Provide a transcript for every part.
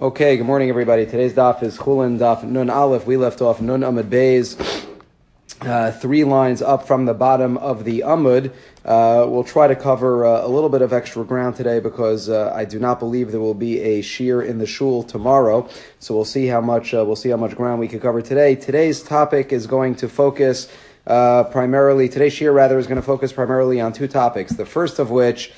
Okay, good morning, everybody. Today's daf is Chulin daf Nun Aleph. We left off Nun Amud Beis, 3 lines up from the bottom of the Amud. We'll try to cover a little bit of extra ground today because I do not believe there will be a shir in the shul tomorrow. So we'll see how much ground we can cover today. Today's topic is going to focus today's shir is going to focus primarily on 2 topics. The first of which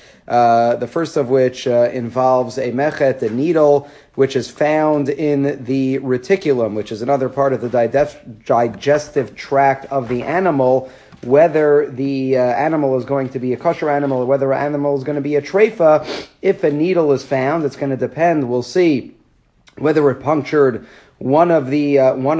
involves a mechet, a needle, which is found in the reticulum, which is another part of the digestive tract of the animal. Whether the animal is going to be a kosher animal or whether an animal is going to be a treifa, if a needle is found, it's going to depend. We'll see whether it punctured one of the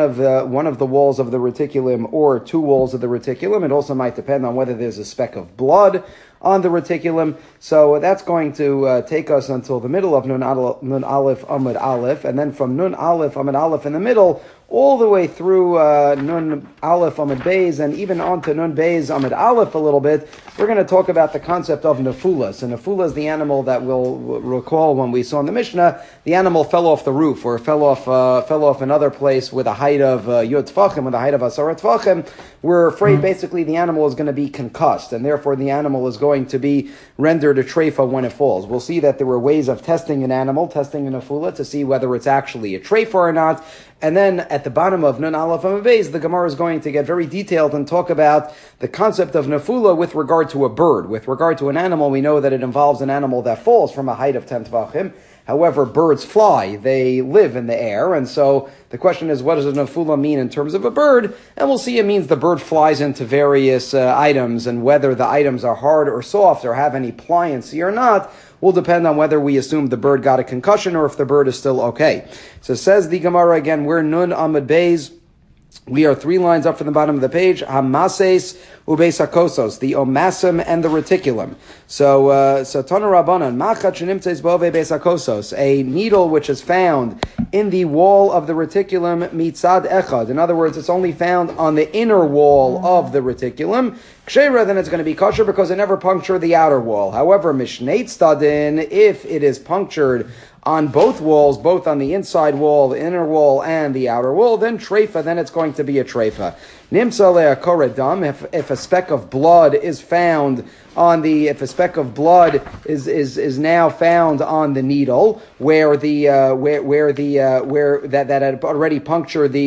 walls of the reticulum or 2 walls of the reticulum. It also might depend on whether there's a speck of blood on the reticulum. So that's going to take us until the middle of Nun Aleph Amud Aleph, and then from Nun Aleph Amud Aleph in the middle all the way through Nun Aleph Amud Beis and even onto Nun Beis Amud Aleph a little bit. We're going to talk about the concept of nefula. So nefula is the animal that we'll recall when we saw in the Mishnah. The animal fell off the roof or fell off another place with a height of Yud Tfachim, with a height of Asar Tfachim. We're afraid basically the animal is going to be concussed, and therefore the animal is going to be rendered a treifa when it falls. We'll see that there were ways of testing an animal, testing a nefula, to see whether it's actually a treifa or not. And then at the bottom of Nun Aleph Amud Beis, the Gemara is going to get very detailed and talk about the concept of nefula with regard to a bird. With regard to an animal, we know that it involves an animal that falls from a height of 10 tvachim. However, birds fly. They live in the air. And so the question is, what does a nefula mean in terms of a bird? And we'll see it means the bird flies into various items, and whether the items are hard or soft or have any pliancy or not will depend on whether we assume the bird got a concussion or if the bird is still okay. So says the Gemara again, we're Nun Amud Beis. We are 3 lines up from the bottom of the page. Hamases ubeis hakosos, the omasim and the reticulum. So Tana Rabbanan, machat shenimtzeis bove beis hakosos, a needle which is found in the wall of the reticulum mitzad echad. In other words, it's only found on the inner wall of the reticulum. Kshera, then it's going to be kosher because it never punctured the outer wall. However, mishneit stadin, if it is punctured on both walls, both on the inside wall, the inner wall, and the outer wall, then treifa, then it's going to be a treifa. Nimsa le'a koredam, if a speck of blood is found on the, if a speck of blood is now found on the needle where the that had already punctured the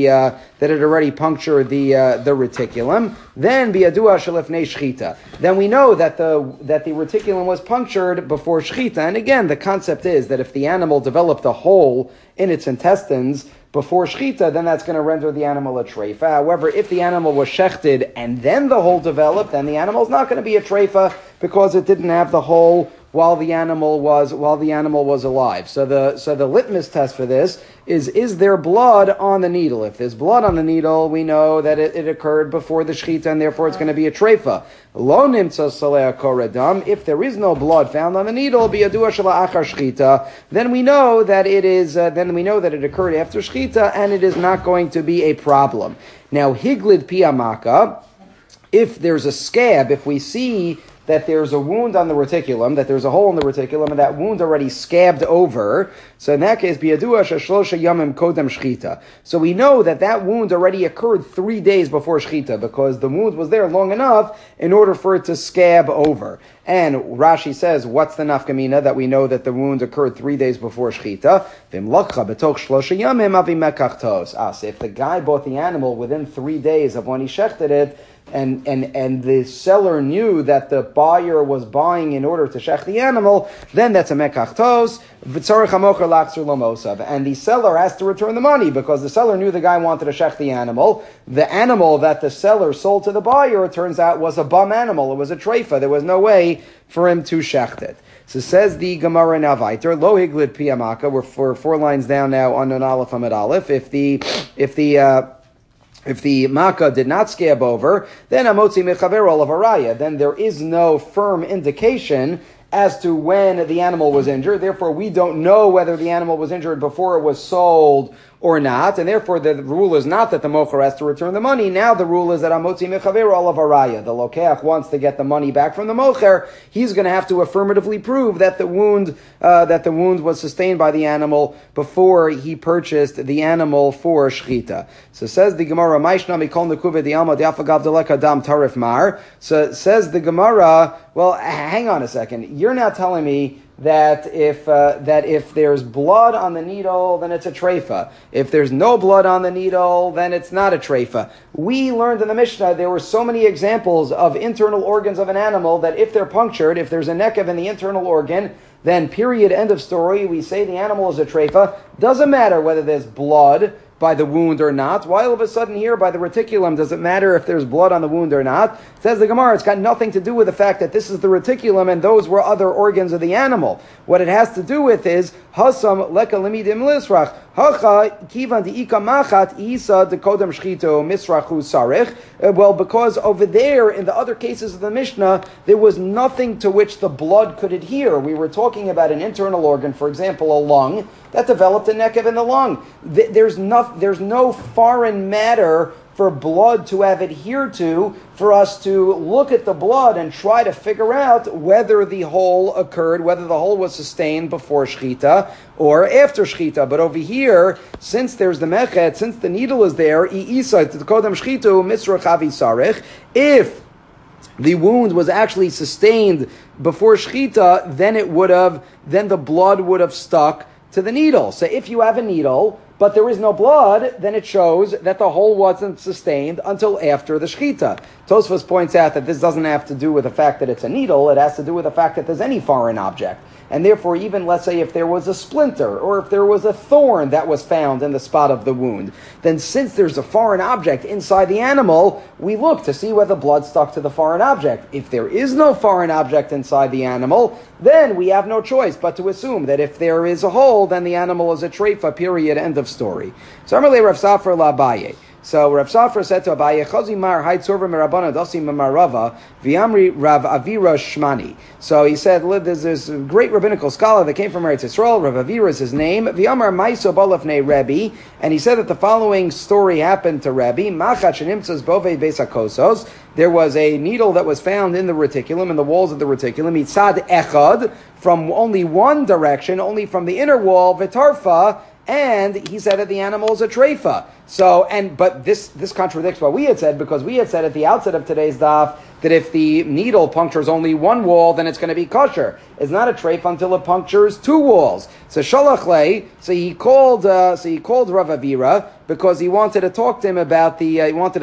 reticulum, then biadua shelifnei shchita. Then we know that the reticulum was punctured before shchita. And again, the concept is that if the animal developed a hole in its intestines before shchita, then that's going to render the animal a treifa. However, if the animal was shechted and then the hole developed, then the animal is not going to be a treifa because it didn't have the hole while the animal was alive. So the litmus test for this is there blood on the needle? If there's blood on the needle, we know that it occurred before the shechita, and therefore it's going to be a treifa. Lo nimtza saleh koredam. If there is no blood found on the needle, biyadua shela achar shechita, then we know that it occurred after shechita, and it is not going to be a problem. Now higlid piyamaka. If there's a scab, if we see that there's a wound on the reticulum, that there's a hole in the reticulum, and that wound already scabbed over, so in that case, biyadua sheshlosha yamim kodem shchita. So we know that wound already occurred 3 days before shchita, because the wound was there long enough in order for it to scab over. And Rashi says, what's the nafkamina that we know that the wound occurred 3 days before shchita? If the guy bought the animal within 3 days of when he shechted it, and the seller knew that the buyer was buying in order to shech the animal, then that's a mekach tos, and the seller has to return the money because the seller knew the guy wanted to shech the animal. The animal that the seller sold to the buyer, it turns out, was a bum animal. It was a treifa. There was no way for him to shecht it. So says the Gemara now weiter, lo higlid piyamaka, we're 4 lines down now on Nun Aleph Amud Aleph. If the makkah did not scab over, then amotzi mechaver olav haraya. Then there is no firm indication as to when the animal was injured. Therefore, we don't know whether the animal was injured before it was sold or not, and therefore the rule is not that the mocher has to return the money. Now the rule is that amotzi mechaver olav araya. The lokeach wants to get the money back from the mocher. He's going to have to affirmatively prove that the wound was sustained by the animal before he purchased the animal for shchita. So says the Gemara, Maishna mikol nekuve di alma diafagav deleka dam tarif mar. So says the Gemara, well, hang on a second. You're now telling me that if there's blood on the needle, then it's a treifa. If there's no blood on the needle, then it's not a treifa. We learned in the Mishnah there were so many examples of internal organs of an animal that if they're punctured, if there's a nekev in the internal organ, then period, end of story, we say the animal is a treifa. Doesn't matter whether there's blood by the wound or not. Why all of a sudden here by the reticulum does it matter if there's blood on the wound or not? Says the Gemara, it's got nothing to do with the fact that this is the reticulum and those were other organs of the animal. What it has to do with is hasam leka limidim lisrach hacha kivan diika machat isa dekodem shchito misrachu sarich. Well, because over there in the other cases of the Mishnah there was nothing to which the blood could adhere. We were talking about an internal organ, for example, a lung that developed a nekev in the lung. There's no foreign matter for blood to have adhered to, for us to look at the blood and try to figure out whether the hole occurred, whether the hole was sustained before shchita or after shchita. But over here, since there's the mechet, since the needle is there, if the wound was actually sustained before shchita, then the blood would have stuck to the needle. So if you have a needle, but there is no blood, then it shows that the hole wasn't sustained until after the shchita. Tosfos points out that this doesn't have to do with the fact that it's a needle, it has to do with the fact that there's any foreign object. And therefore, even let's say if there was a splinter or if there was a thorn that was found in the spot of the wound, then since there's a foreign object inside the animal, we look to see whether blood stuck to the foreign object. If there is no foreign object inside the animal, then we have no choice but to assume that if there is a hole, then the animal is a treifa, period, end of story. So Amarle Rav Safra la Abaye. So Rav Safra said to Abaye, Chazi mar haid sorva merabana dasi mamarava v'amri Rav Avira Shmani. So he said, there's this great rabbinical scholar that came from Eretz Yisrael, Rav Avira is his name, v'amar maiso balafnei Rebbe, and he said that the following story happened to Rebbe, machat shenimtzas bove beis hakosos. There was a needle that was found in the reticulum, in the walls of the reticulum, mitzad echad, from only one direction, only from the inner wall, v'tarfa, and he said that the animal is a treifa. But this contradicts what we had said, because we had said at the outset of today's daf that if the needle punctures only one wall, then it's going to be kosher. It's not a treifa until it punctures two walls. So shalach lei, so he called Rav Avira because he wanted to talk to him about this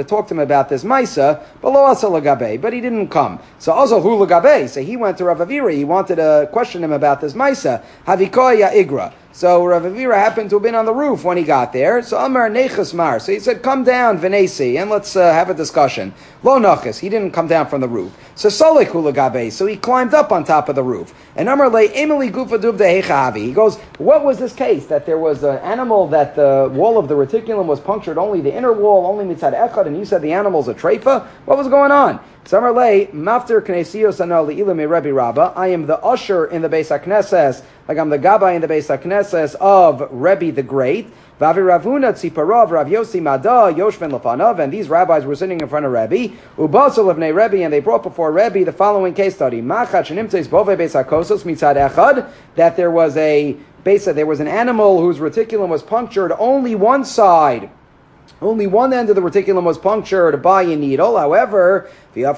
maisa, but lo asa lagabe, but he didn't come. So also hu lagabe, so he went to Rav Avira. He wanted to question him about this maisa. Havikoya igra. So Rav Avira happened to have been on the roof when he got there. So Amar nechas mar. So he said, "Come down, Venesi, and let's have a discussion." Lo nachas. He didn't come down from the roof. So Salek hu lagabe. So he climbed up on top of the roof. And Amar le Emily gufa dubda hechavi. He goes, "What was this case? That there was an animal that the wall of the reticulum was punctured, only the inner wall, only mitzad echad, and you said the animal's a treifa? What was going on?" Samar lei mafter knesiyos anal leilame Rebbe Rabba. I am the usher in the Beis HaKnesses, like I'm the gabbai in the Beis HaKnesses of Rebbe the Great. Vavi Ravuna Tziparov Rav Yossi Mada Yoshven Lefanav, and these rabbis were sitting in front of Rebbe. Ubasol of Rebbe, and they brought before Rebbe the following case study: Machat shenimtzeis bove beis hakosos mitzad echad, that there was an animal whose reticulum was punctured only one side. Only one end of the reticulum was punctured by a needle. However, Rebbe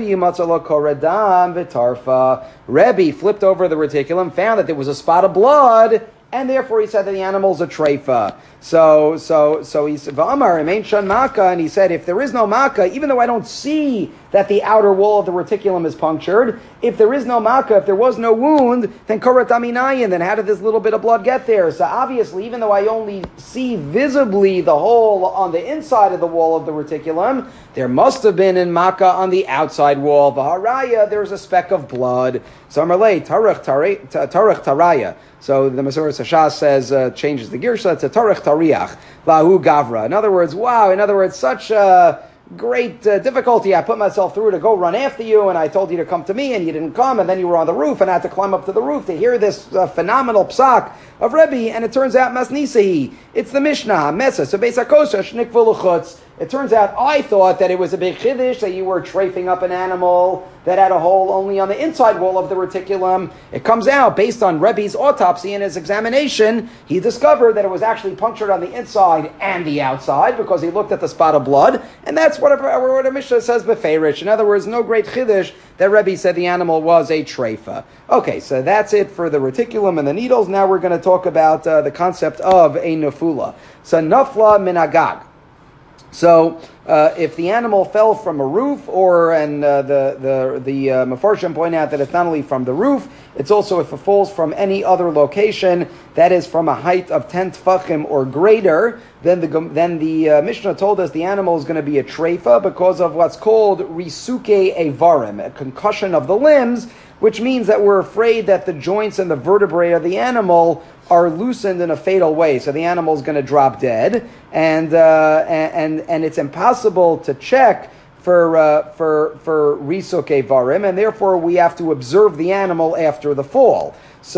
flipped over the reticulum, found that there was a spot of blood, and therefore he said that the animal's a treifa. So he said, V'amar remain shan maka, and he said, if there is no maka, even though I don't see that the outer wall of the reticulum is punctured, if there is no maka, if there was no wound, then korat aminayin, then how did this little bit of blood get there? So obviously, even though I only see visibly the hole on the inside of the wall of the reticulum, there must have been in maka on the outside wall. V'haraya, there's a speck of blood. So Amarle, tarach taraya. So the Masoras Hashas says, changes the girsha to tarach tariach, lahu gavra. In other words, such a great difficulty I put myself through to go run after you, and I told you to come to me, and you didn't come, and then you were on the roof, and I had to climb up to the roof to hear this phenomenal psak of Rebbe, and it turns out Masnisahi. It's the Mishnah, Mesa. So Beis HaKosha, Shnik V'Luchutz. It turns out I thought that it was a big chiddush that you were trafing up an animal that had a hole only on the inside wall of the reticulum. It comes out, based on Rebbe's autopsy and his examination, he discovered that it was actually punctured on the inside and the outside because he looked at the spot of blood, and that's what a Mishnah says befeirish. In other words, no great chiddush that Rebbe said the animal was a treifa. Okay, so that's it for the reticulum and the needles. Now we're going to talk about the concept of a nefula. So nafla min agag. So if the animal fell from a roof, the Mefarshim point out that it's not only from the roof, it's also if it falls from any other location that is from a height of 10 tfachim or greater, then the Mishnah told us the animal is going to be a treifa because of what's called risuke evarim, a concussion of the limbs, which means that we're afraid that the joints and the vertebrae of the animal are loosened in a fatal way, so the animal is going to drop dead, and it's impossible to check for risuke varim, and therefore we have to observe the animal after the fall.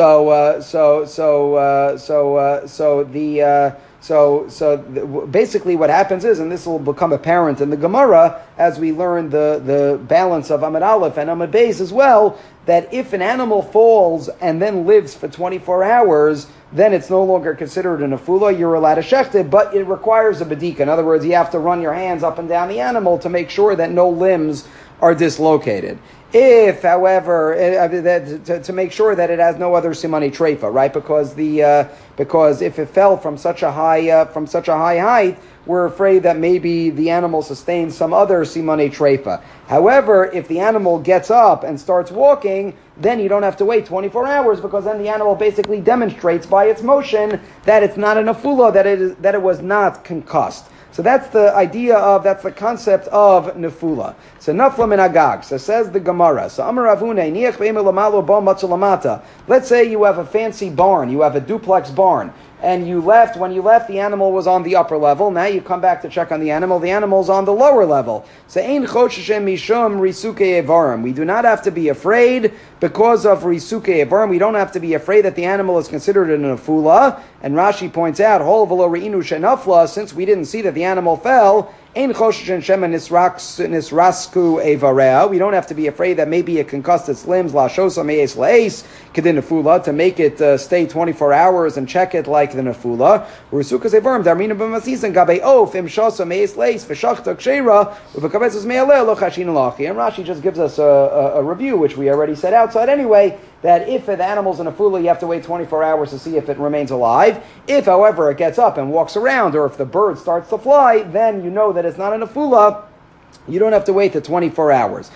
Basically what happens is, and this will become apparent in the Gemara as we learn the balance of Amud Aleph and Amud Beis as well, that if an animal falls and then lives for 24 hours, then it's no longer considered an nefula. You're allowed to shecht it, but it requires a bedika. In other words, you have to run your hands up and down the animal to make sure that no limbs are dislocated. If, however, to make sure that it has no other simani treifa, right? Because if it fell from such a high height, we're afraid that maybe the animal sustains some other simani treifa. However, if the animal gets up and starts walking, then you don't have to wait 24 hours because then the animal basically demonstrates by its motion that it's not a nefula, that it was not concussed. So that's that's the concept of nefula. So nafla min agag. So says the Gemara. So Amar Avune, niach be'emel lamalo bo matzalamata. Let's say you have a fancy barn, you have a duplex barn, and when you left, the animal was on the upper level. Now you come back to check on the animal's on the lower level. So ein chosheshem mishum risuke evarim. We do not have to be afraid because of risuke evarim. We don't have to be afraid that the animal is considered an nefula. And Rashi points out, hol v'lo re'inu shenafla, since we didn't see that the animal fell, ein chosheshem shema nisrasku evarea. We don't have to be afraid that maybe it concussed its limbs, la shosa me'es la'es, kedin nefula, to make it stay 24 hours and check it like the nefula. Risukas evarim, darmina b'masizan, gabe of, im shosa me'es la'es, v'shachta kshera, v'v'kabetzes me'aleh, lo chashin lachi. And Rashi just gives us a review, which we already said outside anyway, that if the animal's in a fula, you have to wait 24 hours to see if it remains alive. If, however, it gets up and walks around, or if the bird starts to fly, then you know that it's not in a fula. You don't have to wait the 24 hours.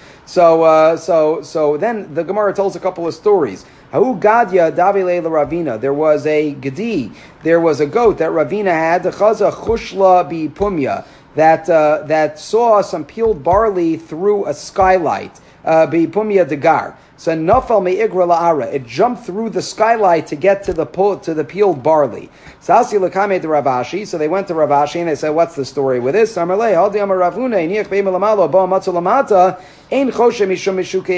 So then the Gemara tells a couple of stories. Ha'u gadya davile Ravina. There was a gedi. There was a goat that Ravina had. Chaza chushla bi pumya. That saw some peeled barley through a skylight. Bi pumya degar. So nafal me'igra la'ara. It jumped through the skylight to get to the peeled barley. Sasi l'kamei to Ravashi. So they went to Ravashi and they said, "What's the story with this?" Samarlei haldi amar Ravuna niach be'melamalo bo matzulamata ein choshe mishum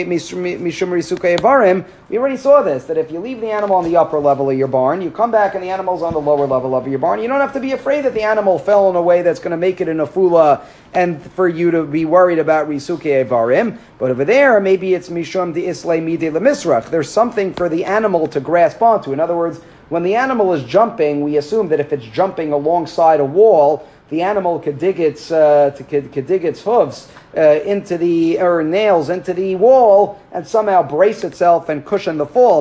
risuke evarim. We already saw this, that if you leave the animal on the upper level of your barn, you come back and the animal's on the lower level of your barn, you don't have to be afraid that the animal fell in a way that's going to make it in a fula and for you to be worried about risuke evarim. But over there, maybe it's mishum de islay mide lemisrach. There's something for the animal to grasp onto. In other words, when the animal is jumping, we assume that if it's jumping alongside a wall, the animal could dig its hooves nails into the wall and somehow brace itself and cushion the fall.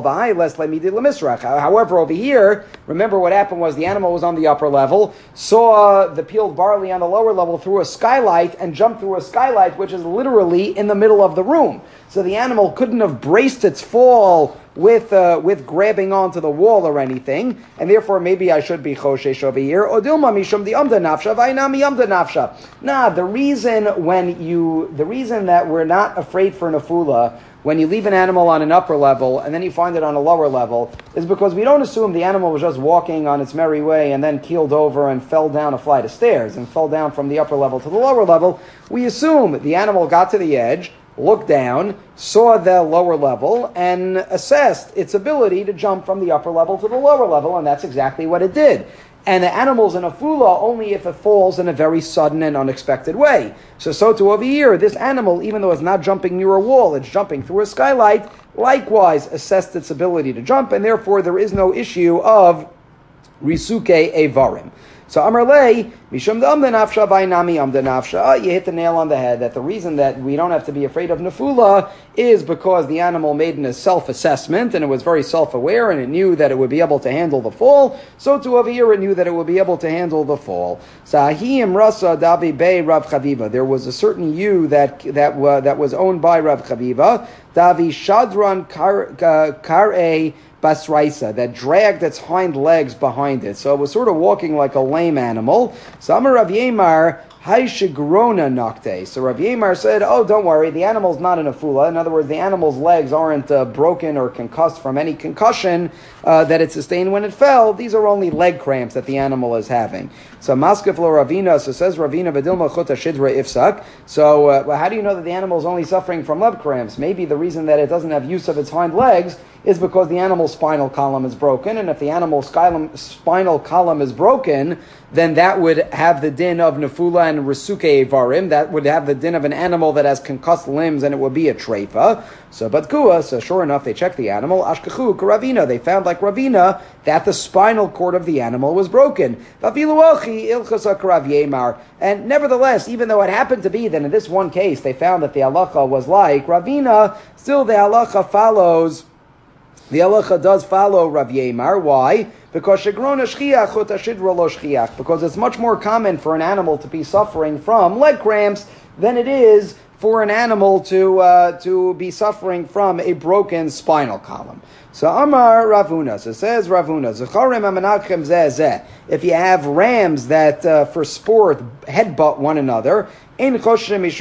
However, over here, remember what happened was the animal was on the upper level, saw the peeled barley on the lower level through a skylight, and jumped through a skylight, which is literally in the middle of the room. So the animal couldn't have braced its fall with grabbing onto the wall or anything, and therefore maybe I should be choshesh over here. Or dilma mishum the amda nafsha v'ainami amda nafsha. Nah, the reason that we're not afraid for nafula when you leave an animal on an upper level and then you find it on a lower level is because we don't assume the animal was just walking on its merry way and then keeled over and fell down a flight of stairs and fell down from the upper level to the lower level. We assume the animal got to the edge, looked down, saw the lower level, and assessed its ability to jump from the upper level to the lower level, and that's exactly what it did. And the animal's in a fula only if it falls in a very sudden and unexpected way. So too over here, this animal, even though it's not jumping near a wall, it's jumping through a skylight, likewise assessed its ability to jump, and therefore there is no issue of risuke evarim. So Amar Lei, Mishum the Amda Nafsha, Vainami Amda Nafsha. You hit the nail on the head that the reason that we don't have to be afraid of Nafula is because the animal made a self-assessment and it was very self-aware and it knew that it would be able to handle the fall. So too over here it knew that it would be able to handle the fall. Sahim Rasa Davi Bey Rav Chaviva. There was a certain ewe that was owned by Rav Chaviva. Davi Shadran Kare Basraisa, that dragged its hind legs behind it. So it was sort of walking like a lame animal. So Amar Rav Yemar, Haishigrona Nocte. So Rav Yemar said, oh, don't worry, the animal's not in a fula. In other words, the animal's legs aren't broken or concussed from any concussion that it sustained when it fell. These are only leg cramps that the animal is having. So Maskef lo Ravina, so says Ravina, Vadilma Chuta Shidra Ifsak. So how do you know that the animal is only suffering from leg cramps? Maybe the reason that it doesn't have use of its hind legs is because the animal's spinal column is broken, and if the animal's spinal column is broken, then that would have the din of nefula and resuke evarim. That would have the din of an animal that has concussed limbs, and it would be a treifa. So Batkua, so sure enough, they checked the animal. Ashkachu Ravina, they found like Ravina that the spinal cord of the animal was broken. And nevertheless, even though it happened to be that in this one case they found that the halacha was like Ravina, still the halacha follows. The halacha does follow Rav Yemar. Why? Because shegrona shchiach chut ashidra lo shchiach. Because it's much more common for an animal to be suffering from leg cramps than it is for an animal to be suffering from a broken spinal column. So Amar Ravuna, so says Ravuna, Zecharim amanachem zeh. If you have rams that for sport headbutt one another, you don't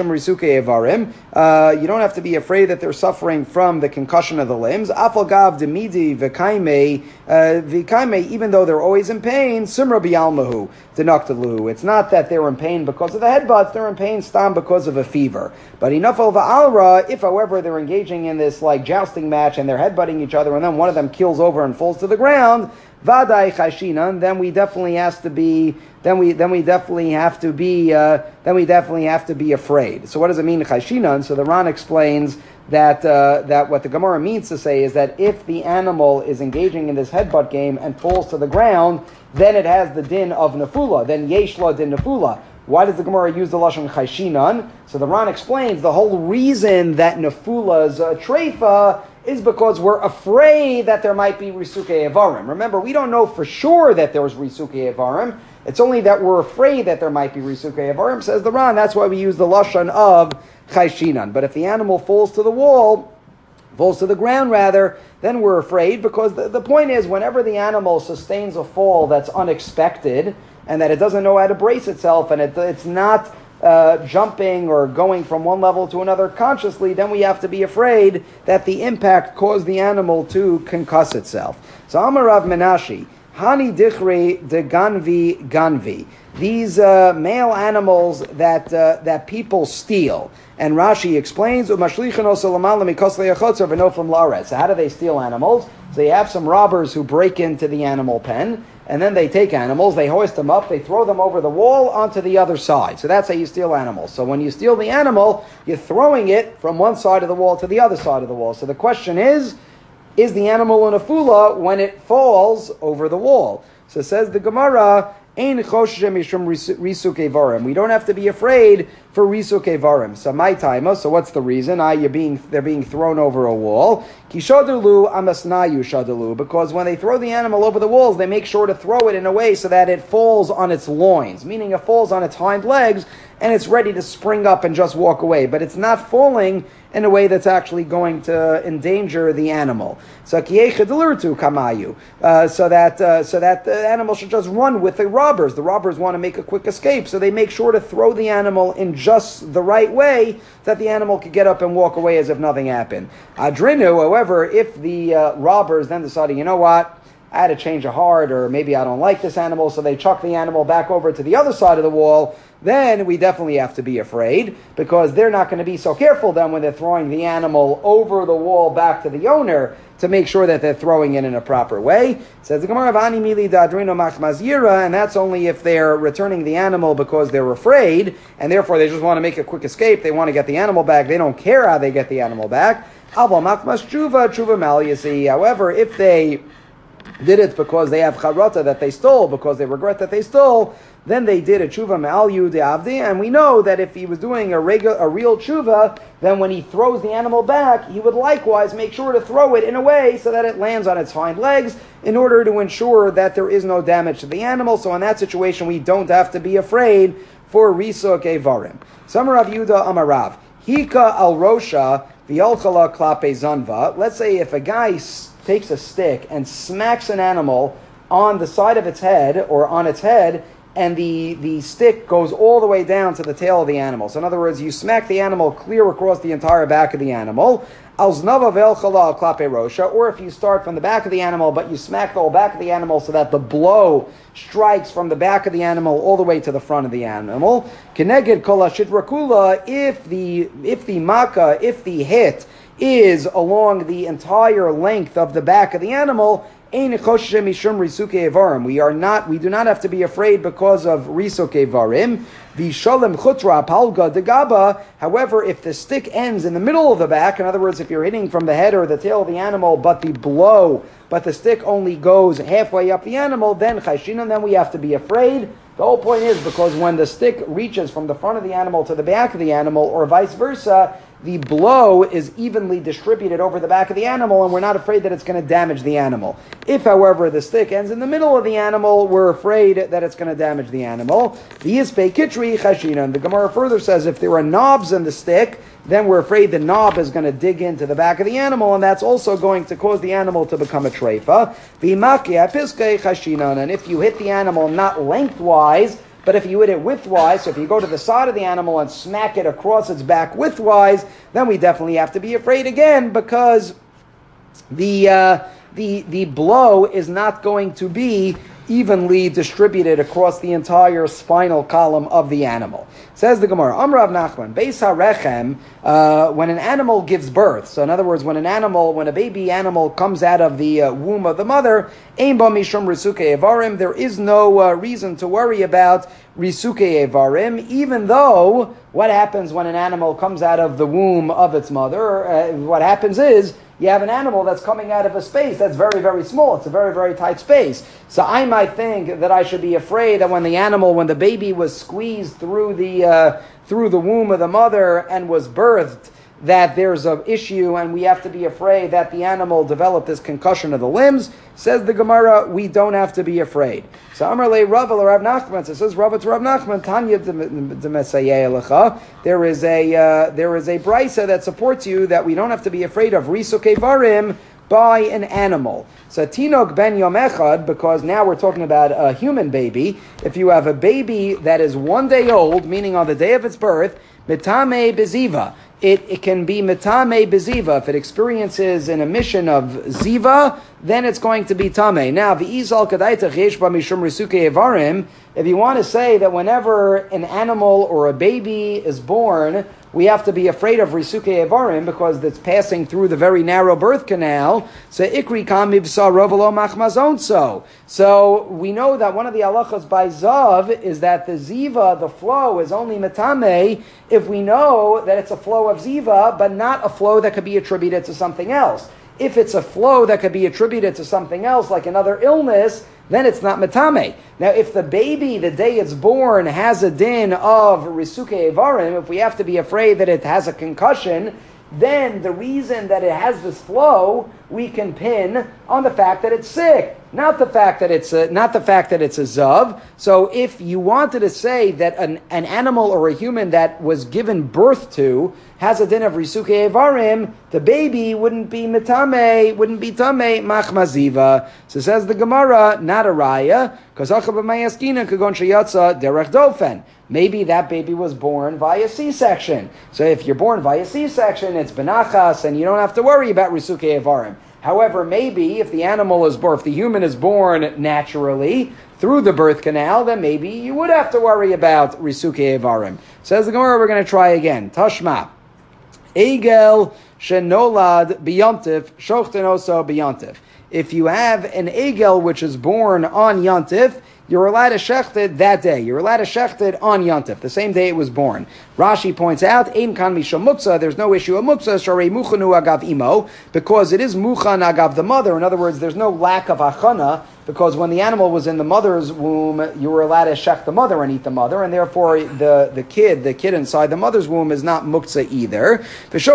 have to be afraid that they're suffering from the concussion of the limbs. Afalgav demidi v'kaime, even though they're always in pain, simra bialmahu denaktalu. It's not that they're in pain because of the headbutts; they're in pain stam because of a fever. But inafal va'alra, if however they're engaging in this like jousting match and they're headbutting each other, and then one of them keels over and falls to the ground, vadai chashinan, then we definitely have to be. Then we definitely have to be afraid. So what does it mean, chashinan? So the Ran explains that what the Gemara means to say is that if the animal is engaging in this headbutt game and falls to the ground, then it has the din of nefula. Then yeshla din nefula. Why does the Gemara use the lashon chashinan? So the Ran explains the whole reason that nefula's treifa is because we're afraid that there might be risuke evarim. Remember, we don't know for sure that there was risuke evarim. It's only that we're afraid that there might be risuke evarim, says the Ran. That's why we use the lashon of chayshinan. But if the animal falls to the ground rather, then we're afraid, because the point is, whenever the animal sustains a fall that's unexpected and that it doesn't know how to brace itself and it's not jumping or going from one level to another consciously, then we have to be afraid that the impact caused the animal to concuss itself. So Amar Rav Menashi, Hani dichre de ganvi. These male animals that people steal. And Rashi explains, so how do they steal animals? So you have some robbers who break into the animal pen, and then they take animals, they hoist them up, they throw them over the wall onto the other side. So that's how you steal animals. So when you steal the animal, you're throwing it from one side of the wall to the other side of the wall. So the question is the animal in a fula when it falls over the wall? So says the Gemara, Ein choshem mishum risuk evarim. We don't have to be afraid for risuk evarim. So my time. So what's the reason? They're being thrown over a wall. Kishadalu amasnayu shadalu. Because when they throw the animal over the walls, they make sure to throw it in a way so that it falls on its loins, meaning it falls on its hind legs and it's ready to spring up and just walk away. But it's not falling in a way that's actually going to endanger the animal. So kamayu, so that the animal should just run with the robbers. The robbers want to make a quick escape, so they make sure to throw the animal in just the right way that the animal could get up and walk away as if nothing happened. Adrinu, however, if the robbers then decided, you know what, I had to change a heart, or maybe I don't like this animal, so they chuck the animal back over to the other side of the wall, then we definitely have to be afraid, because they're not going to be so careful then when they're throwing the animal over the wall back to the owner to make sure that they're throwing it in a proper way. It says the Gemara, Vani mili dadrino machmazira, and that's only if they're returning the animal because they're afraid, and therefore they just want to make a quick escape. They want to get the animal back. They don't care how they get the animal back. Aval machmas tshuva mal yasi. However, if they did it because they have charata that they stole, because they regret that they stole, then they did a tshuva me'al yud avdi, and we know that if he was doing a real tshuva, then when he throws the animal back, he would likewise make sure to throw it in a way so that it lands on its hind legs in order to ensure that there is no damage to the animal. So in that situation, we don't have to be afraid for risuk evarim. Samar Rav Yehuda Amarav Hika al Rosha v'yolchala klape zanva. Let's say if a guy takes a stick and smacks an animal on the side of its head or on its head, and the stick goes all the way down to the tail of the animal. So in other words, you smack the animal clear across the entire back of the animal. Or if you start from the back of the animal, but you smack the whole back of the animal so that the blow strikes from the back of the animal all the way to the front of the animal. Keneged kol hashitrakula, if the hit is along the entire length of the back of the animal, we do not have to be afraid because of risuk evarim. However, if the stick ends in the middle of the back, in other words, if you're hitting from the head or the tail of the animal, but the stick only goes halfway up the animal, then we have to be afraid. The whole point is because when the stick reaches from the front of the animal to the back of the animal, or vice versa, the blow is evenly distributed over the back of the animal, and we're not afraid that it's going to damage the animal. If, however, the stick ends in the middle of the animal, we're afraid that it's going to damage the animal. The Yispei Kitri Chashinan. The Gemara further says if there are knobs in the stick, then we're afraid the knob is going to dig into the back of the animal, and that's also going to cause the animal to become a treifa. And if you hit the animal not lengthwise, but if you hit it widthwise, so if you go to the side of the animal and smack it across its back widthwise, then we definitely have to be afraid again, because the blow is not going to be evenly distributed across the entire spinal column of the animal. Says the Gemara, Amrav Nachman, Beis HaRechem, when an animal gives birth, so in other words, when a baby animal comes out of the womb of the mother, Ein ba mishum risukei evarim, there is no reason to worry about risukei evarim, even though what happens when an animal comes out of the womb of its mother, what happens is, you have an animal that's coming out of a space that's very, very small. It's a very, very tight space. So I might think that I should be afraid that when the baby was squeezed through the womb of the mother and was birthed, that there's an issue and we have to be afraid that the animal developed this concussion of the limbs. Says the Gemara, we don't have to be afraid. So Amar le Rava le Rav Nachman, so it says Rava to Rav Nachman, Tanya demesayeh lecha. There is a brisa that supports you that we don't have to be afraid of risuk evarim by an animal. So tinok ben yom echad, because now we're talking about a human baby. If you have a baby that is 1 day old, meaning on the day of its birth, mitame beziva. It can be metame beziva. If it experiences an emission of ziva, then it's going to be tame. Now, v'izal kadaita cheshba mishum risukei evarim. If you want to say that whenever an animal or a baby is born, we have to be afraid of risukei evarim because it's passing through the very narrow birth canal. So ikri kam mibsa rovelo machmazonso. So we know that one of the halachas by zav is that the ziva, the flow, is only metame if we know that it's a flow of ziva, but not a flow that could be attributed to something else. If it's a flow that could be attributed to something else, like another illness, then it's not metame. Now, if the baby, the day it's born, has a din of risukei evarim, if we have to be afraid that it has a concussion, then the reason that it has this flow we can pin on the fact that it's sick, not the fact that it's a zav. So if you wanted to say that an animal or a human that was given birth to has a din of risukei evarim, the baby wouldn't be tamei machmaziva. So says the Gemara, not a raya, because maybe that baby was born via C-section. So if you're born via C-section, it's benachas, and you don't have to worry about risukei evarim. However, maybe if the human is born naturally through the birth canal, then maybe you would have to worry about risukei evarim. Says the Gemara, we're going to try again. Tashma. Egel shenolad biyantif, shochten oso biyantif. If you have an egel which is born on yantif, you're allowed to shecht it that day. You're allowed to shecht it on yantif, the same day it was born. Rashi points out, ein kan misham muksa, there's no issue of muksa, sharei muchanu agav imo, because it is muchan agav the mother. In other words, there's no lack of achana, because when the animal was in the mother's womb, you were allowed to shecht the mother and eat the mother, and therefore the kid inside the mother's womb is not muksa either.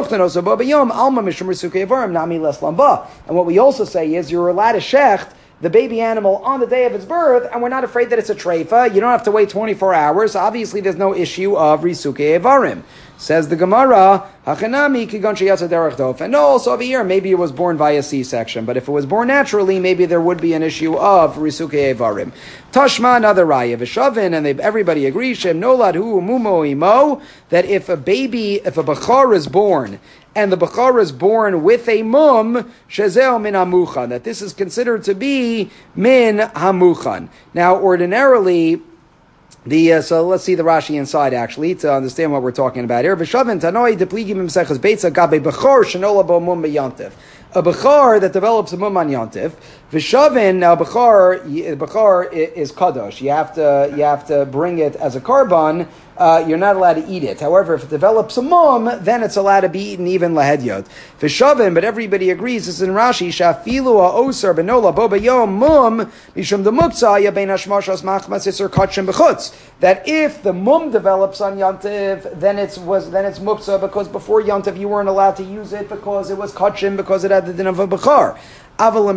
And what we also say is you're allowed to shecht the baby animal on the day of its birth, and we're not afraid that it's a treifa. You don't have to wait 24 hours. Obviously, there's no issue of risukei evarim. Says the Gemara, Hachanami kigon sheyatsa derech dof. And no, also over here, maybe it was born via C-section. But if it was born naturally, maybe there would be an issue of risukei evarim. Tashma, another raya, v'shavin, and everybody agrees, shem nolad hu mumo imo, that if a bachar is born, and the bachar is born with a mum, shezeo min hamuchan, that this is considered to be min hamuchan. Now, ordinarily, so let's see the Rashi inside actually to understand what we're talking about here. V'shavin tanoi depligim imsechas beitza gabe bachar shenola bo mum beyantiv. A bachar that develops a mum on yantiv. V'shavin, now bachar is kadosh. You have to bring it as a korban. You're not allowed to eat it. However, if it develops a mum, then it's allowed to be eaten even lahedyot. V'shavin, but everybody agrees, this is in Rashi, shafilu ha'osar benola bo bayom mum mishum demuktzah yabein hashmashas machmas iser kachim b'chutz. That if the mum develops on yantiv, then it's muktzah, because before yantiv you weren't allowed to use it because it was kachim, because it had the din of a bachar. However,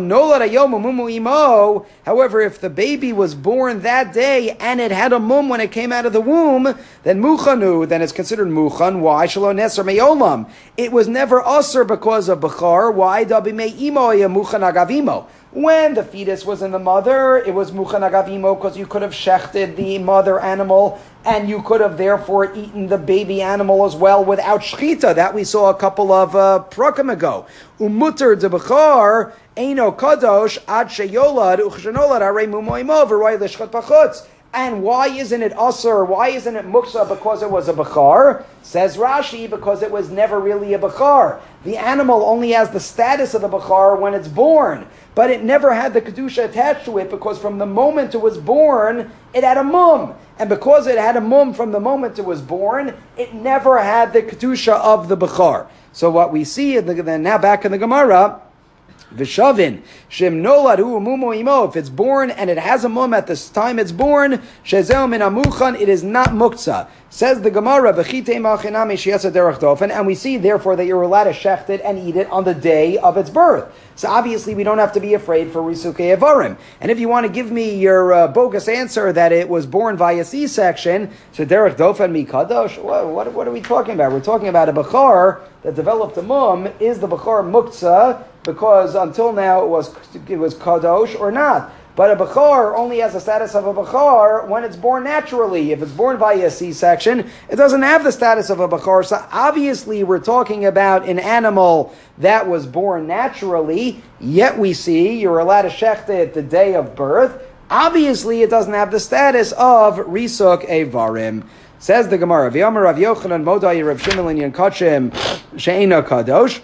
if the baby was born that day and it had a mum when it came out of the womb, then muchanu, then it's considered muchan. Why? Shalom neser me'olam. It was never usher because of bachar. Why? Dabi me'imo muchan agavimo. When the fetus was in the mother, it was muchan agavimo because you could have shechted the mother animal and you could have therefore eaten the baby animal as well without shchita. That we saw a couple of prakim ago. Umutter de bachar eino kadosh ad sheyolad uchshenolad arei mumoimo v'roi l'shchat pachutz. And why isn't it asur? Why isn't it muksa? Because it was a bachar? Says Rashi, because it was never really a bachar. The animal only has the status of a bachar when it's born, but it never had the kedusha attached to it, because from the moment it was born, it had a mum. And because it had a mum from the moment it was born, it never had the kedusha of the bachar. So what we see, now back in the Gemara, V'shavin, shem nolad hu mumo imo, if it's born and it has a mum at this time it's born, shezeo min amuchan, it is not muktzah. Says the Gemara, v'chitei machinami sheyatsa derech dofen, and we see therefore that you're allowed to shecht it and eat it on the day of its birth. So obviously we don't have to be afraid for risukei evarim. And if you want to give me your bogus answer that it was born via C-section, so derech dofen mi kadosh, what are we talking about? We're talking about a bachar that developed a mum. Is the bachar muktzah because until now it was kadosh or not? But a bachar only has the status of a bachar when it's born naturally. If it's born via a C-section, it doesn't have the status of a bachar. So obviously we're talking about an animal that was born naturally, yet we see you're allowed to shecht it the day of birth. Obviously it doesn't have the status of risuk evarim. Says the Gemara, V'yamar Rav Yochanan Modai Rav Shimon Linyan Kachim She'ena Kadosh.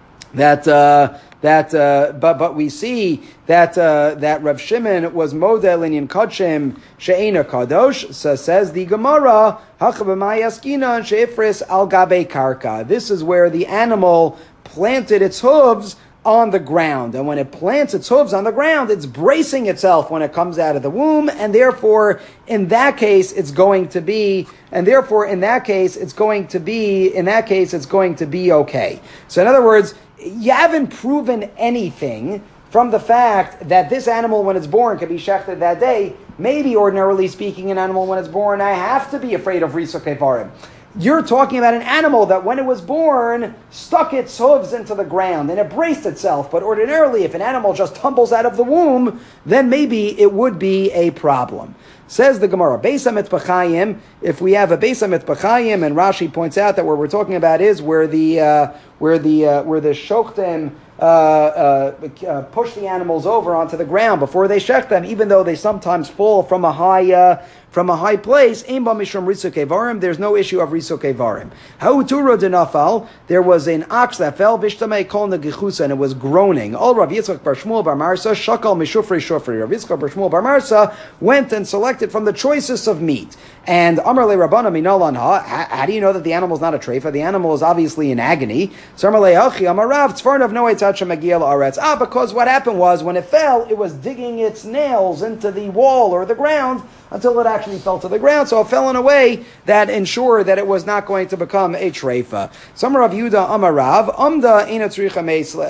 But we see that Rav Shimon was model in Kachim She'ena Kadosh. So says the Gemara, Hachabamayaskina She'ifris al Gabe Karka. This is where the animal planted its hooves on the ground, and when it plants its hooves on the ground, it's bracing itself when it comes out of the womb, and therefore in that case it's going to be okay. So in other words, you haven't proven anything from the fact that this animal, when it's born, can be shechted that day. Maybe, ordinarily speaking, an animal when it's born, I have to be afraid of risuk evarim. You're talking about an animal that when it was born, stuck its hooves into the ground and it braced itself. But ordinarily, if an animal just tumbles out of the womb, then maybe it would be a problem. Says the Gemara, Beis HaMitbachayim, if we have a Beis HaMitbachayim, and Rashi points out that what we're talking about is where the Shochtim push the animals over onto the ground before they shech them, even though they sometimes fall from a high place. There's no issue of risuk evarim. Ha'uturo denafal, there was an ox that fell, vishtamei kol negichusa, and it was groaning. All Rav Yitzchak bar Shmuel bar Marsa, shakal mishufrei shofrei. Rav Yitzchak bar Shmuel bar Marsa went and selected from the choicest of meat. And Amar le Rabbana minol anha, how do you know that the animal is not a treifa? The animal is obviously in agony. So Amar le Achi, Amar Rav, tzfarnav no etzatcha magiel aretz. Because what happened was, when it fell, it was digging its nails into the wall or the ground until it actually fell to the ground. So it fell in a way that ensured that it was not going to become a treifa. Samar Rav Yehuda Amar Rav, amda eina tzricha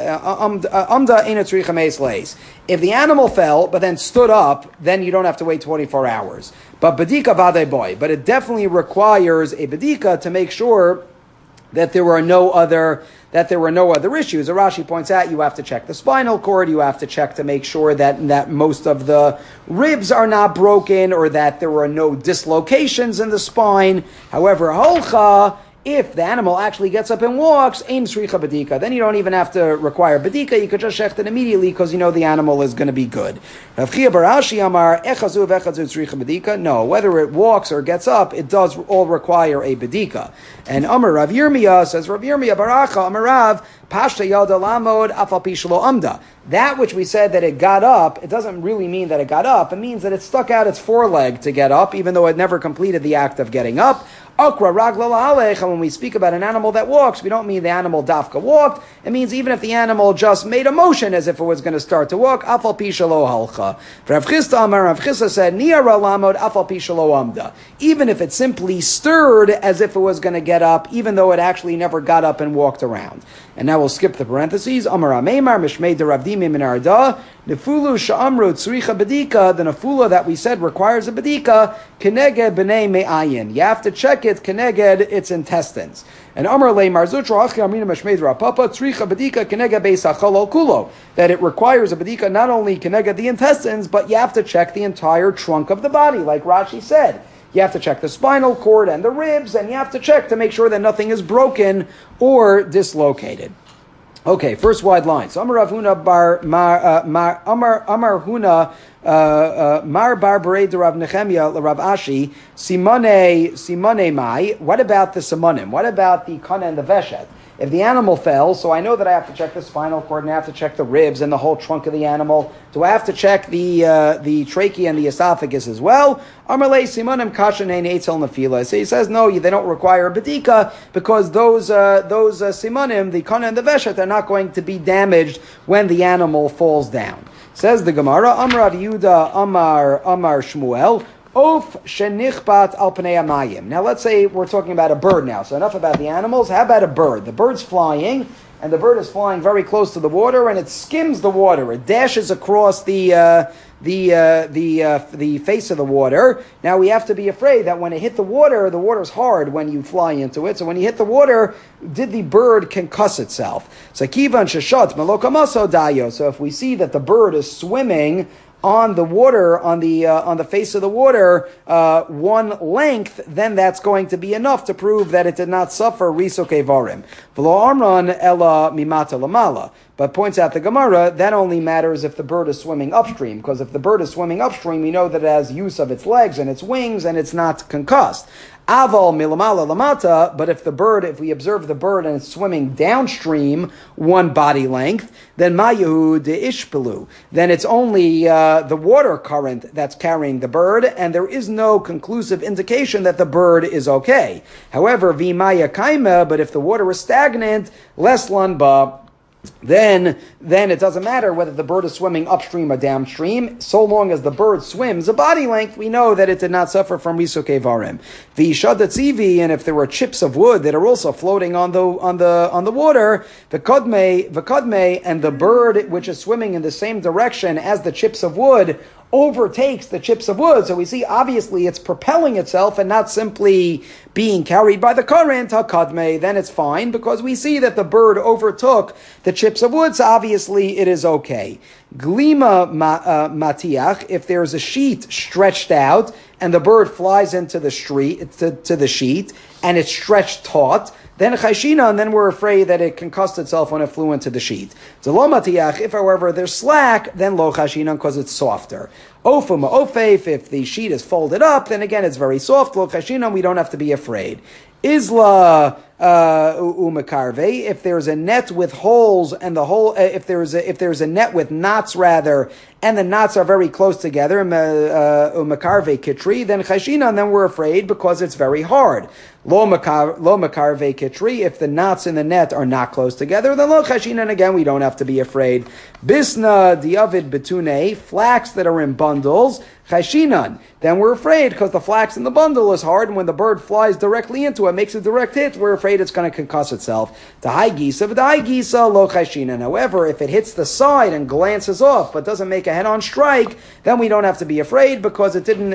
meis leis. If the animal fell, but then stood up, then you don't have to wait 24 hours. But bedika vade boy. But it definitely requires a bedika to make sure that there were no other issues. Rashi points out you have to check the spinal cord, you have to check to make sure that most of the ribs are not broken, or that there were no dislocations in the spine. However, holcha, if the animal actually gets up and walks, aim sricha bedika, then you don't even have to require bedika. You could just shecht it immediately because you know the animal is going to be good. Rav Chia bar Ashi amar echazu v'echazu sricha bedika. No, whether it walks or gets up, it does all require a bedika. And Amar Rav Yirmiyah, says Rav Yirmiyah baracha Amar Rav pashta yada lamod afal pi shelo amda. That which we said that it got up, it doesn't really mean that it got up. It means that it stuck out its foreleg to get up, even though it never completed the act of getting up. Akra ragla la'alech, when we speak about an animal that walks, we don't mean the animal dafka walked. It means even if the animal just made a motion as if it was going to start to walk, afal pi shelo halcha. Rav Chisda Amar, Rav Chisda said, Niara lamod afal pi shelo amda. Even if it simply stirred as if it was going to get up, even though it actually never got up and walked around. And now we'll skip the parentheses. Amar Ameimar, Mishmei de Rav Dimi min Arda, Nefulu sha'amru tzricha bedika, the nefula that we said requires a bedika, keneged b'nei me'ayin. You have to check it, keneged its intestines. And Amar le Marzutra Achi Amrina Mishmei de Rav Papa, tzricha bedika keneged beis hachol kulo. That it requires a bedika not only keneged the intestines, but you have to check the entire trunk of the body, like Rashi said. You have to check the spinal cord and the ribs, and you have to check to make sure that nothing is broken or dislocated. Okay, first wide line. So Amar Rav Huna bar Amar Huna Mar bar Berei de Rav Nechemia Rav Ashi Simone Mai. What about the simonim? What about the kana and the veshet? If the animal fell, so I know that I have to check the spinal cord and I have to check the ribs and the whole trunk of the animal. Do I have to check the trachea and the esophagus as well? Amarle simanim kashanein eitzel nefila. So he says no, they don't require a bedika because those simanim, the kana and the veshet, they're not going to be damaged when the animal falls down. Says the Gemara, Amar Rav Yehuda Amar Shmuel. Of shenichbat al pnei amayim. Now let's say we're talking about a bird now. So enough about the animals. How about a bird? The bird's flying, and the bird is flying very close to the water, and it skims the water. It dashes across the face of the water. Now we have to be afraid that when it hit the water's hard when you fly into it. So when you hit the water, did the bird concuss itself? So kivan sheshat malokamaso dayo. So if we see that the bird is swimming on the water, on the face of the water, one length, then that's going to be enough to prove that it did not suffer risuk evarim. V'lo amran ela mimata lamala. But points out the Gemara, that only matters if the bird is swimming upstream, because if the bird is swimming upstream, we know that it has use of its legs and its wings, and it's not concussed. Aval milamala lamata, but if we observe the bird and it's swimming downstream one body length, then mayahu de ishpelu, then it's only the water current that's carrying the bird, and there is no conclusive indication that the bird is okay. However, v'maya kaima, but if the water is stagnant, less lanba, then it doesn't matter whether the bird is swimming upstream or downstream. So long as the bird swims a body length, we know that it did not suffer from risukei varim. V'shadetzivi, and if there were chips of wood that are also floating on the water, v'kadmei, and the bird which is swimming in the same direction as the chips of wood overtakes the chips of wood. So we see obviously it's propelling itself and not simply being carried by the current, hakadme, then it's fine because we see that the bird overtook the chips of wood, so obviously it is okay. Glima matiach, if there's a sheet stretched out and the bird flies into the street to the sheet and it's stretched taut, then chayshina, and then we're afraid that it concussed itself when it flew into the sheet. Lo matiach, if however there's slack, then lo chayshina because it's softer. Ofu ma'ofef, if the sheet is folded up, then again it's very soft. Lo chayshina, we don't have to be afraid. Isla umakarve, if there's a net with holes and the hole, if there's a net with knots rather, and the knots are very close together, umakarve kitri, then chayshina, and then we're afraid because it's very hard. Lo makarve kitri, if the knots in the net are not close together, then lo chayshina, and again we don't have to be afraid. Bisna diavid betune, flax that are in bundles, chayshinan, then we're afraid because the flax in the bundle is hard, and when the bird flies directly into it, makes a direct hit, we're afraid it's going to concuss itself. The high gisa, lo chayshina. However, if it hits the side and glances off, but doesn't make a head-on strike, then we don't have to be afraid because it didn't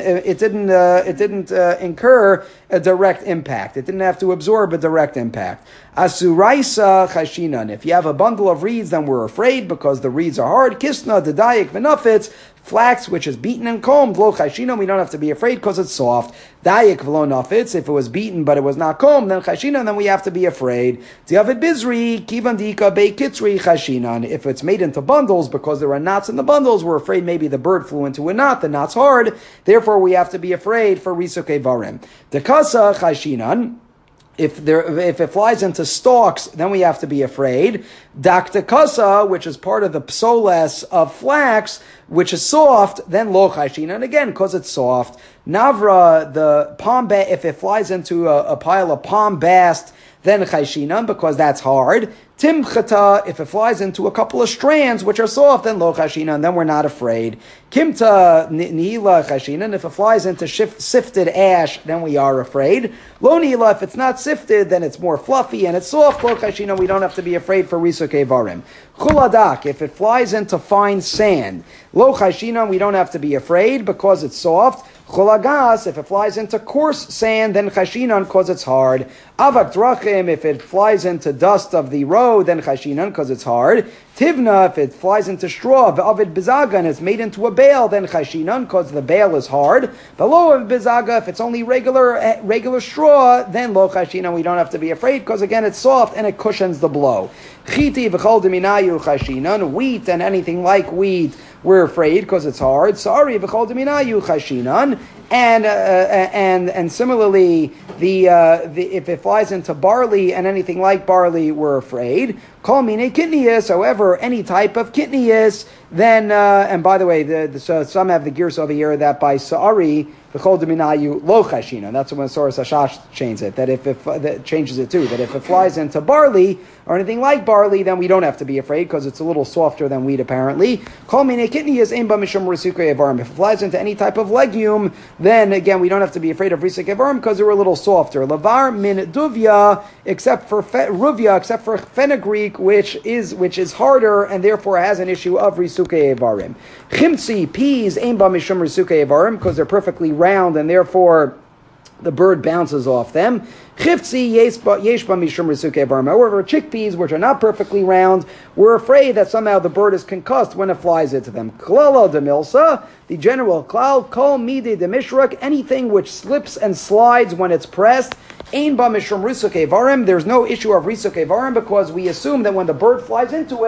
incur a direct impact. It didn't have to absorb a direct impact. Asuraisa chayshinan. If you have a bundle of reeds, then we're afraid because the reeds are hard. Kisna dedayik v'nafitz. Flax which is beaten and combed, lo chayshina, we don't have to be afraid because it's soft. Dayik v'lo nafitz, if it was beaten but it was not combed, then chayshina, then we have to be afraid. Diavid bizri, kivan dika be kitzri chayshina. If it's made into bundles because there are knots in the bundles, we're afraid maybe the bird flew into a knot, the knot's hard, therefore we have to be afraid for risukei varim. Dekasa chayshina. If it flies into stalks, then we have to be afraid. Daktakasa, which is part of the psoles of flax, which is soft, then lo chayshina, and again, because it's soft. Navra, the palm if it flies into a pile of palm bast, then chayshina, because that's hard. Timchata, if it flies into a couple of strands which are soft, then lo chayshina, and then we're not afraid. Kimta nihila chayshina, and if it flies into sifted ash, then we are afraid. Lo nihila, if it's not sifted, then it's more fluffy and it's soft. Lo chayshina, we don't have to be afraid for risukei varim. Chuladak, if it flies into fine sand, lo chayshina, we don't have to be afraid because it's soft. Chulagas, if it flies into coarse sand, then chashinan, because it's hard. Avak drachim, if it flies into dust of the road, then chashinan, because it's hard. Tivna, if it flies into straw, v'avid bizaga, and it's made into a bale, then chashinan, because the bale is hard. Below of bizaga, if it's only regular straw, then lo chashinan, we don't have to be afraid, because again, it's soft and it cushions the blow. Chiti v'chol deminayu chashinan, wheat and anything like wheat, we're afraid because it's hard. Sorry, v'chol deminayu chashinan. And similarly, the if it flies into barley and anything like barley, we're afraid. Call mine kitnius, however, any type of kitnius, then, and by the way, so some have the gears over here that by Sa'ari, the Chol Deminayu Lo Chashina. That's when Soros Hashash changes it, that if it flies into barley or anything like barley, then we don't have to be afraid because it's a little softer than wheat apparently. Call mine kitnius aim ba mishum risukei avarim. If it flies into any type of legume, then again we don't have to be afraid of risukei avarim because they're a little softer. Lavar min duvya, except for ruvya, except for fenugreek, which is harder and therefore has an issue of risukei avarim. Chimtzi, peas, aim ba mishum risukei avarim, because they're perfectly round and therefore the bird bounces off them. Chifzi yeshba mishum risukei avarim. However, chickpeas, which are not perfectly round, we're afraid that somehow the bird is concussed when it flies into them. Klala de milsa, the general klal, kol mide de mishrak, anything which slips and slides when it's pressed. Ein ba mishum risukei avarim. There's no issue of risukei avarim because we assume that when the bird flies into it,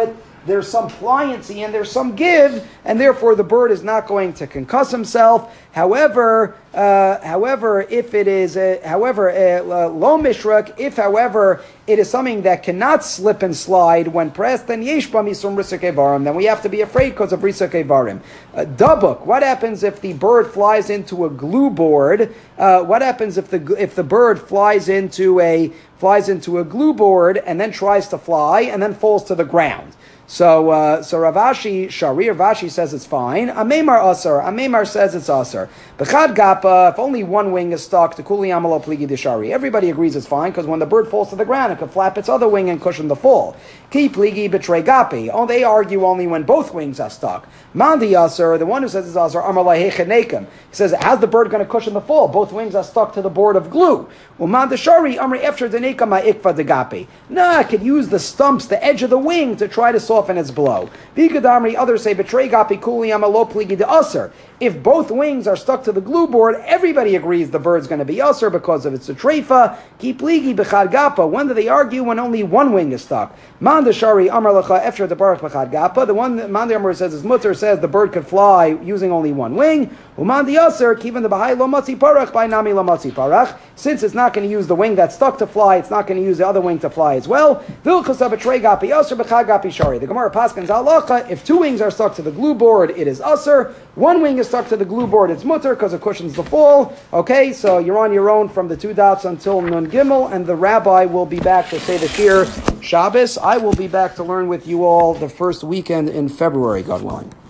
there's some pliancy and there's some give, and therefore the bird is not going to concuss himself. However, if it is, lo mishrak, if however it is something that cannot slip and slide when pressed, then yesh ba misum risak evarim, then we have to be afraid because of risak evarim. Dabuk, what happens if the bird flies into a glue board? What happens if the bird flies into a glue board and then tries to fly and then falls to the ground? So Rav Ashi says it's fine. Amemar asar. Amemar says it's asar. B'chad gapa, if only one wing is stuck, to kuli amalo pligi deshari. Everybody agrees it's fine because when the bird falls to the ground, it could flap its other wing and cushion the fall. Ki pligi betray gapi. Oh, they argue only when both wings are stuck. Mandi asar, the one who says it's asar, amar lahechenekim. He says, how's the bird going to cushion the fall? Both wings are stuck to the board of glue. Uman deshari amri efshar denekam ha'ikva degapi. No, I could use the stumps, the edge of the wing, to try to soften its blow. Vikadamri, others say, betray gapi kuli amalo pligi de asar. If both wings are stuck to the glue board, everybody agrees the bird's going to be usher because of its a treifa. Ki pligi b'chad gapa. When do they argue? When only one wing is stuck. Man shari amar lecha efshar debarach b'chad gapa. The one man the amar says is mutter says the bird could fly using only one wing. Uman the usher kivan the b'hai lo matzi parach by nami lo matzi parach. Since it's not going to use the wing that's stuck to fly, it's not going to use the other wing to fly as well. Vilchus betray gapi usher b'chad gapi shari. The Gemara paskins halacha. If two wings are stuck to the glue board, it is usher. One wing is stuck to the glue board, it's mutter because it cushions the fall. Okay, so you're on your own from the 2 dots until Nun Gimel, and the rabbi will be back to say the Shir Shabbos. I will be back to learn with you all the first weekend in February, God willing.